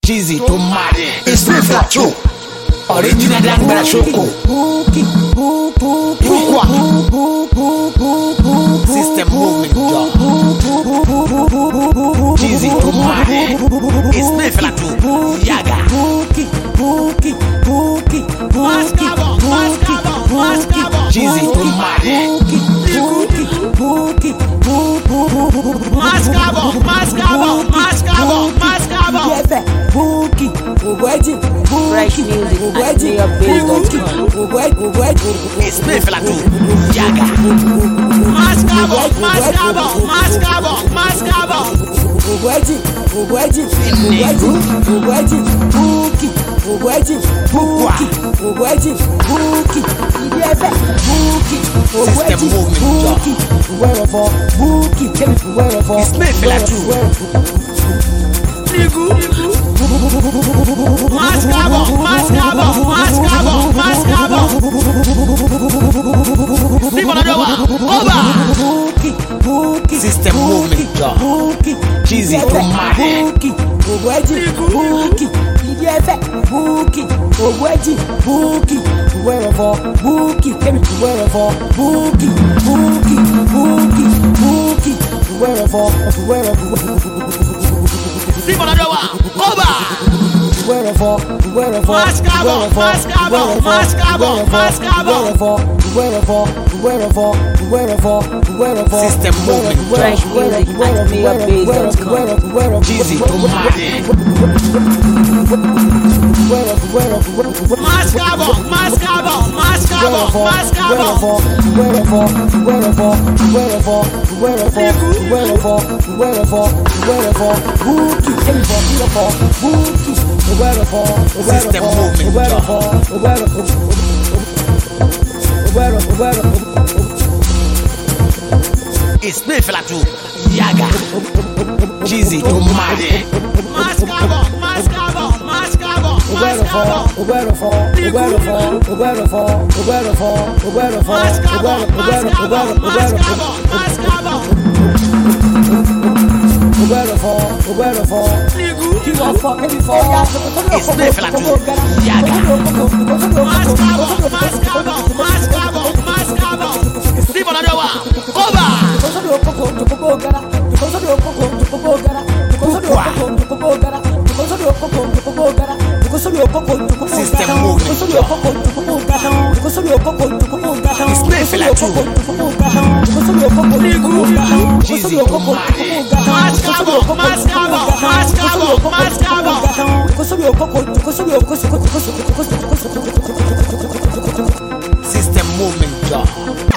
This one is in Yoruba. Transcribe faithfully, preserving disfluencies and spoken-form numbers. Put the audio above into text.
Cheesy to mad. It's me flat too. Original Dan Bella Shoko. System movement job. Cheesy to mad. It's me flat too. Yaga. Cheesy to mad. Mascabo, mascabo, mascabo, mascabo. Fresh music at new updates dot com. It's me flat too. Yaga. Mascabo, mascabo, mascabo, mascabo. System movement job. It's me flat too. Mascabo, mascabo, mascabo, mascabo. System movement job. Cheesy to mad. Mascabo, mascabo, mascabo, mascabo. System movement Fresh music at new updates dot com. Cheesy to mad. Mascabo, mascabo, mascabo, mascabo. System movement job. It's me flat too. Yaga. Cheesy to mad. Mascabo, mascabo, mascabo, mascabo. Mascabo, mascabo, mascabo, mascabo. It's me flat too. Yaga. Mascabo, mascabo, mascabo, mascabo. Steve Oladowa, over. System movement job. It's me flat too. Cheesy to mad. Mascabo, mascabo, mascabo, mascabo. System movement job.